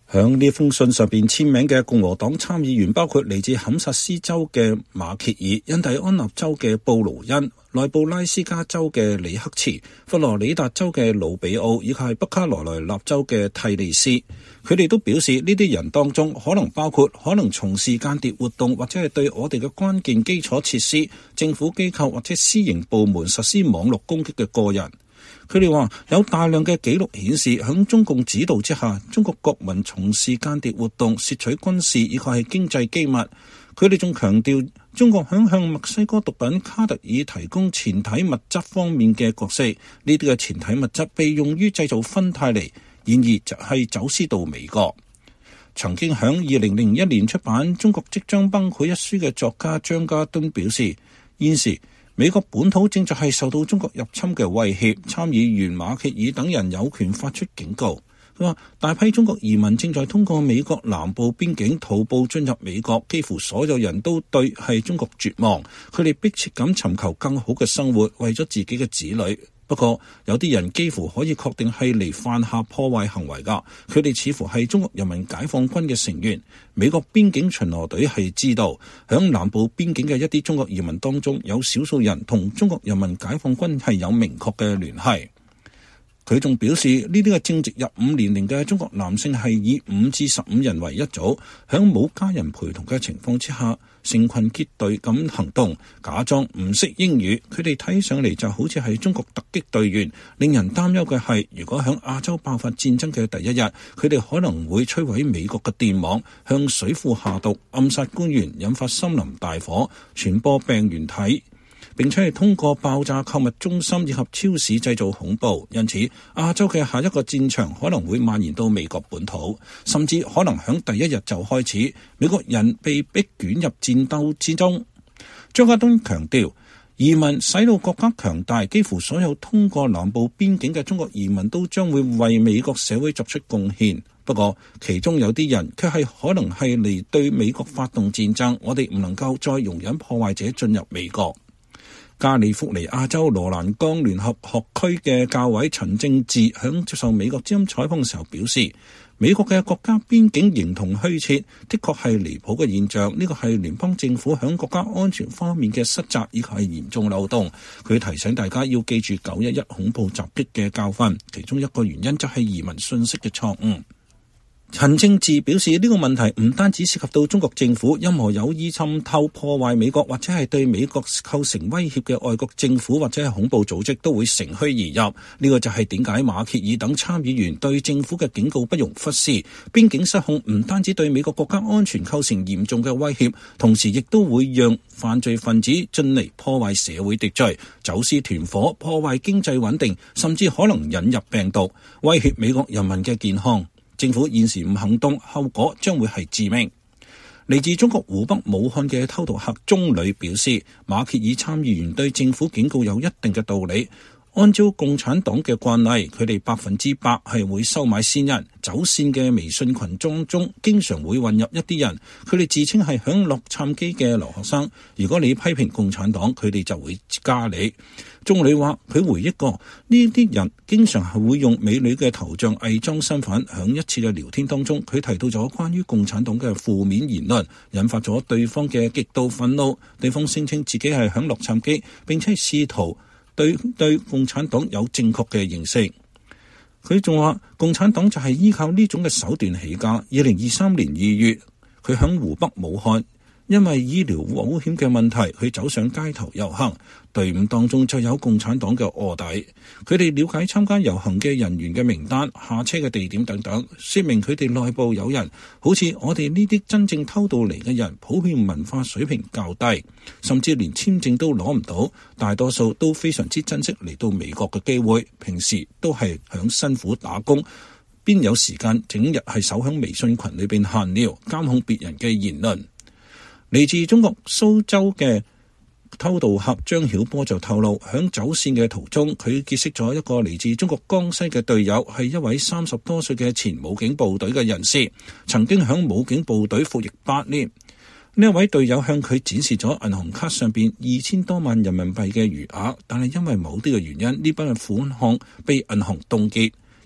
響呢封信上邊簽名嘅共和黨參議員包括嚟自堪薩斯州嘅馬歇爾、印第安納州嘅布魯恩、內布拉斯加州嘅里克茨、佛羅里達州嘅魯比奧以及係北卡羅來納州嘅蒂利斯。佢哋都表示呢啲人當中可能包括可能從事間諜活動或者係對我哋嘅關鍵基礎設施、政府機構或者私營部門實施網絡攻擊嘅個人。佢哋話有大量嘅記錄顯示，響中共指導之下，中國國民從事間諜活動、竊取軍事以及係經濟機密。佢哋仲強調，中國響向墨西哥毒品卡特爾提供前體物質方面嘅角色。呢啲嘅前體物質被用於製造芬太尼，然而就係走私到美國。曾經響2001年出版《中國即將崩潰》一書嘅作家張家敦表示，現時美國本土正在係受到中國入侵嘅威脅，參議員馬歇爾等人有權發出警告。佢話大批中國移民正在通過美國南部邊境徒步進入美國，幾乎所有人都對係中國絕望，佢哋迫切咁尋求更好嘅生活，為咗自己嘅子女。不過有啲人幾乎可以確定係嚟犯下破壞行為㗎，佢哋似乎係中國人民解放軍嘅成員。美國邊境巡邏隊係知道，響南部邊境嘅一啲中國移民當中，有少數人同中國人民解放軍係有明確嘅聯繫。佢仲表示，呢啲嘅正值入伍年齡嘅中國男性係以5至15人為一組，響冇家人陪同嘅情況之下，成群結隊咁行動，假裝唔識英語。佢哋睇上嚟就好似係中國突擊隊員。令人擔憂嘅係，如果響亞洲爆發戰爭嘅第一日，佢哋可能會摧毀美國嘅電網，向水庫下毒，暗殺官員，引發森林大火，傳播病原體，並且係通過爆炸購物中心以及超市製造恐怖。因此，亞洲嘅下一個戰場可能會蔓延到美國本土，甚至可能響第一日就開始，美國人被逼捲入戰鬥之中。張家敦強調，移民使到國家強大，幾乎所有通過南部邊境嘅中國移民都將會為美國社會作出貢獻。不過，其中有啲人卻係可能係嚟對美國發動戰爭，我哋唔能夠再容忍破壞者進入美國。加利福尼亞州羅蘭岡聯合學區嘅教委陳正志響接受美國之音採訪嘅時候表示，美國嘅國家邊境形同虛設，的確係離譜嘅現象。呢個係聯邦政府響國家安全方面嘅失責，以及係嚴重漏洞。佢提醒大家要記住911恐怖襲擊嘅教訓，其中一個原因就係移民信息嘅錯誤。陳正志表示，呢個問題唔單止涉及到中國政府，任何有意滲透破壞美國或者係對美國構成威脅嘅外國政府或者係恐怖組織都會乘虛而入。呢個就係點解馬歇爾等參議員對政府嘅警告不容忽視。邊境失控唔單止對美國國家安全構成嚴重嘅威脅，同時亦都會讓犯罪分子進嚟破壞社會秩序、走私團伙、破壞經濟穩定，甚至可能引入病毒，威脅美國人民嘅健康。政府現時唔行動，後果將會係致命。嚟自中國湖北武漢嘅偷渡客鐘磊表示，馬歇爾參議員對政府警告有一定嘅道理。按照共產黨嘅慣例，佢哋100%係會收買先人。走線嘅微信群中經常會混入一啲人，佢哋自稱係響洛杉磯嘅留學生。如果你批評共產黨，佢哋就會加你。鐘磊話佢回憶過，呢啲人經常係會用美女嘅頭像偽裝身份。響一次嘅聊天當中，佢提到咗關於共產黨嘅負面言論，引發咗對方嘅極度憤怒。對方聲稱自己係響洛杉磯，並且試圖對共產黨有正確嘅認識。佢仲話共產黨就係依靠呢種嘅手段起家。2023年2月，佢響湖北武漢，因為醫療保險嘅問題，佢走上街頭遊行，隊伍當中就有共產黨嘅臥底。佢哋了解參加遊行嘅人員嘅名單、下車嘅地點等等，說明佢哋內部有人。好似我哋呢啲真正偷渡嚟嘅人，普遍文化水平較低，甚至連簽證都攞唔到。大多數都非常之珍惜嚟到美國嘅機會，平時都係響辛苦打工，邊有時間整日係守響微信群裏邊閒聊，監控別人嘅言論。嚟自中國蘇州嘅偷渡客張曉波就透露，響走線嘅途中，佢結識咗一個嚟自中國江西嘅隊友，係一位30多歲嘅前武警部隊嘅人士，曾經響武警部隊服役8年。呢一位隊友向佢展示咗銀行卡上邊2000多萬人民幣嘅餘額，但係因為某啲嘅原因，呢筆嘅款項被銀行凍結。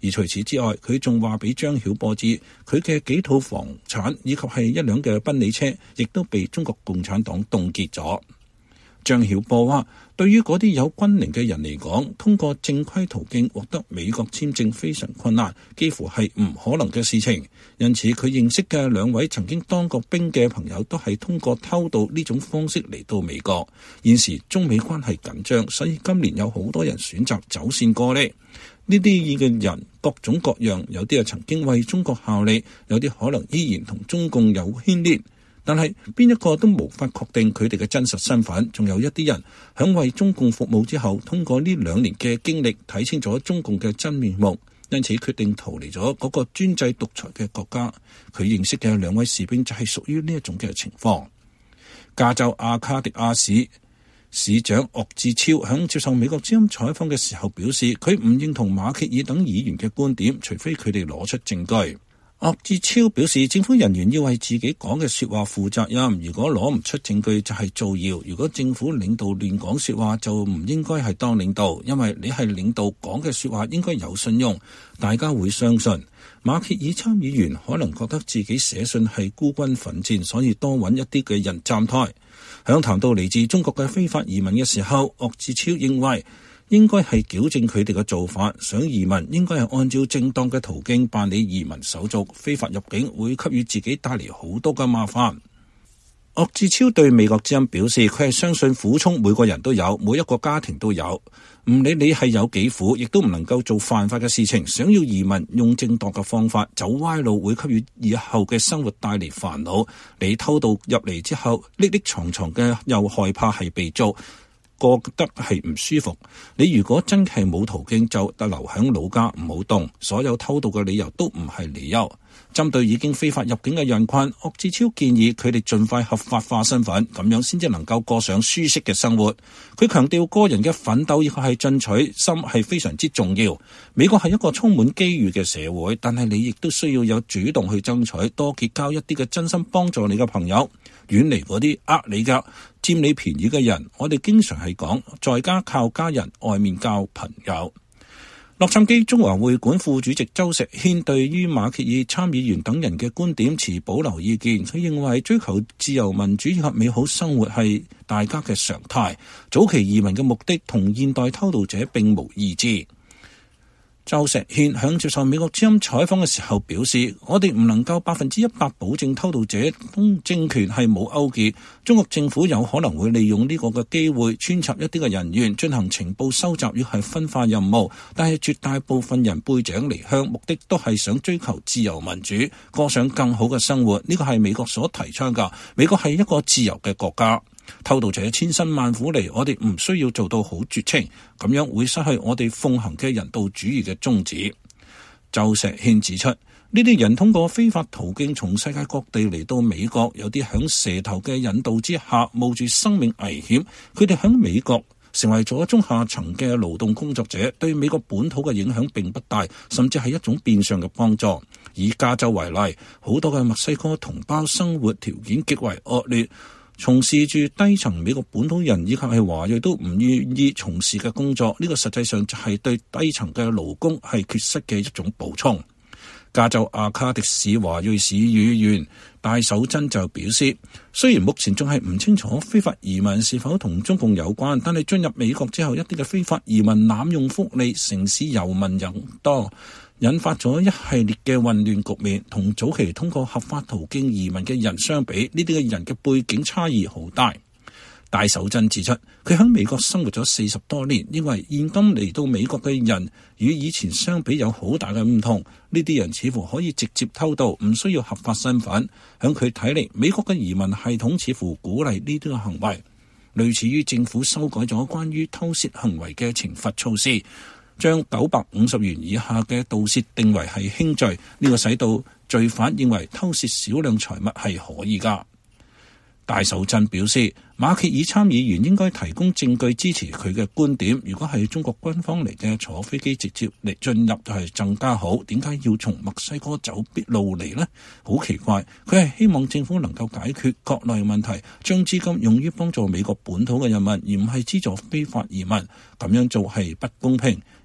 而除此之外，佢仲話俾張曉波知，佢嘅幾套房產以及係一輛嘅賓利車，亦都被中國共產黨凍結咗。張曉波話，對於嗰啲有軍齡嘅人嚟講，通過正規途徑獲得美國簽證非常困難，幾乎係唔可能嘅事情。因此佢認識嘅兩位曾經當過兵嘅朋友都係通過偷渡呢種方式嚟到美國。現時中美關係緊張，所以今年有好多人選擇走線過嚟。呢啲嘅人各種各樣，有啲係曾經為中國效力，有啲可能依然同中共有牽連。但係邊一個都無法確定佢哋嘅真實身份，仲有一啲人響為中共服務之後，通過呢2年嘅經歷睇清楚中共嘅真面目，因此決定逃離咗嗰個專制獨裁嘅國家。佢認識嘅2位士兵就係屬於呢一種嘅情況。加州阿卡迪亞市市長岳志超響接受美國之音採訪嘅時候表示，佢唔認同馬歇爾等議員嘅觀點，除非佢哋攞出證據。岳志超表示，政府人員要為自己講嘅說話負責任，如果攞唔出證據就係造謠。如果政府領導亂講說話，就唔應該係當領導，因為你係領導講嘅說話應該有信用，大家會相信。馬歇爾參議員可能覺得自己寫信係孤軍奮戰，所以多揾一啲嘅人站台。響談到嚟自中國嘅非法移民嘅時候，岳志超認為應該係矯正佢哋嘅做法，想移民應該係按照正當嘅途徑辦理移民手續，非法入境會給予自己帶嚟好多嘅麻煩。岳志超對美國之音表示，佢係相信苦衷每個人都有，每一個家庭都有，唔理你係有幾苦，亦都唔能夠做犯法嘅事情。想要移民用正當嘅方法，走歪路會給予以後嘅生活帶嚟煩惱。你偷渡入嚟之後，歷歷藏藏嘅又害怕係被捉，覺得係唔舒服。你如果真係冇途徑，就留響老家唔好動。所有偷渡嘅理由都唔係理由。針對已經非法入境嘅人群，岳志超建議佢哋盡快合法化身份，咁樣先至能夠過上舒適嘅生活。佢強調個人嘅奮鬥亦係進取心係非常之重要。美國係一個充滿機遇嘅社會，但係你亦都需要有主動去爭取，多結交一啲嘅真心幫助你嘅朋友，遠離嗰啲呃你㗎、佔你便宜嘅人。我哋經常係講，在家靠家人，外面交朋友。洛杉磯中華會館副主席周石軒對於馬歇爾參議員等人嘅觀點持保留意見，佢認為追求自由民主及美好生活係大家嘅常態，早期移民嘅目的同現代偷渡者並無異致。周石軒響接受美國之音採訪嘅時候表示，我哋唔能夠100%保證偷渡者同政權係冇勾結。中國政府有可能會利用呢個嘅機會穿插一啲嘅人員進行情報收集，亦係分化任務。但係絕大部分人背井離鄉，目的都係想追求自由民主，過上更好嘅生活。呢個係美國所提倡㗎。美國係一個自由嘅國家。偷渡者千辛萬苦嚟，我哋唔需要做到好絕情，咁樣會失去我哋奉行嘅人道主義嘅宗旨。周石軒指出，呢啲人通過非法途徑從世界各地嚟到美國，有啲響蛇頭嘅引導之下冒住生命危險，佢哋響美國成為咗中下層嘅勞動工作者，對美國本土嘅影響並不大，甚至係一種變相嘅幫助。以加州為例，好多嘅墨西哥同胞生活條件極為惡劣，從事住低層美國本土人以及係華裔都唔願意從事嘅工作，呢個實際上就係對低層嘅勞工係缺失嘅一種補充。加州阿卡迪市華裔市議員戴守真就表示，雖然目前仲係唔清楚非法移民是否同中共有關，但係進入美國之後，一啲嘅非法移民濫用福利，城市遊民人多，引發咗一系列嘅混亂局面。同早期通過合法途徑移民嘅人相比，呢啲嘅人嘅背景差異好大。戴守真指出，佢喺美國生活咗40多年，因為現今嚟到美國嘅人與以前相比有好大嘅唔同。呢啲人似乎可以直接偷渡，唔需要合法身份。喺佢睇嚟，美國嘅移民系統似乎鼓勵呢啲嘅行為，類似於政府修改咗關於偷竊行為嘅懲罰措施，將950元以下嘅盜竊定為係輕罪。呢個使到罪犯認為偷竊少量財物係可以㗎。戴守真表示，馬歇爾參議員應該提供證據支持佢嘅觀點。如果係中國軍方嚟嘅，坐飛機直接嚟進入就係更加好。點解要從墨西哥走必路嚟呢？好奇怪，佢係希望政府能夠解決國內問題，將資金用於幫助美國本土嘅人民，而唔係資助非法移民。咁樣做係不公平，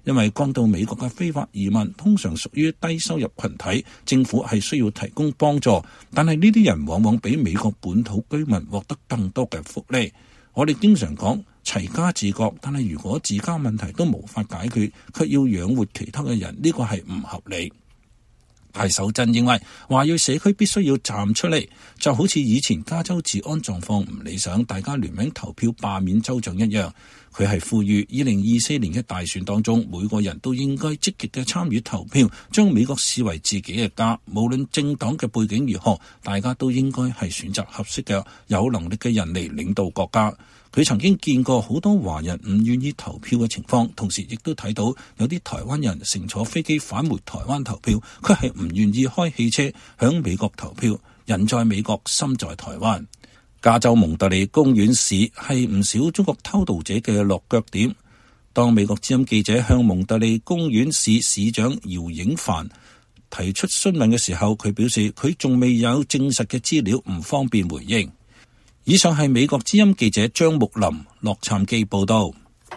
因為剛到美國嘅非法移民通常屬於低收入群體，政府係需要提供幫助，但係呢啲人往往比美國本土居民獲得更多嘅福利。我哋經常講齊家治國，但係如果自家問題都無法解決，卻要養活其他嘅人，呢個係唔合理。大手震認為華裔社區必須要站出嚟，就好似以前加州治安狀況唔理想，大家聯名投票罷免州長一樣。佢係呼籲2024年嘅大選當中，每個人都應該積極嘅參與投票，將美國視為自己嘅家。無論政黨嘅背景如何，大家都應該係選擇合適嘅有能力嘅人嚟領導國家。佢曾經見過好多華人唔願意投票嘅情況，同時亦都睇到有啲台灣人乘坐飛機返回台灣投票，佢係唔願意開汽車響美國投票。人在美國，心在台灣。加州蒙特利公園市係唔少中國偷渡者嘅落腳點。當美國之音記者向蒙特利公園市市長姚影凡提出詢問嘅時候，佢表示佢仲未有證實嘅資料，唔方便回應。以上係美國之音記者張木林洛杉磯報道。